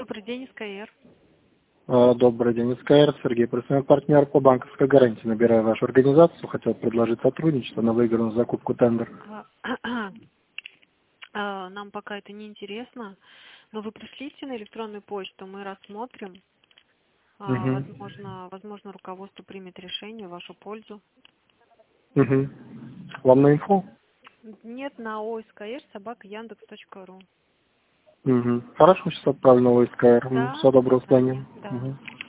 Добрый день, СКР. Добрый день, СКР. Сергей, представляю партнер по банковской гарантии. Набираю вашу организацию. Хотел предложить сотрудничество на выигранную закупку тендер. Нам пока это не интересно, но вы пришлите на электронную почту, мы рассмотрим. Угу. Возможно, руководство примет решение в вашу пользу. Угу. Вам на инфо? Нет, на oskr@yandex.ru. Угу. Хорошо, сейчас отправлю новый СКР. Да, Всего до доброго, с свидания. вами. Да. Угу.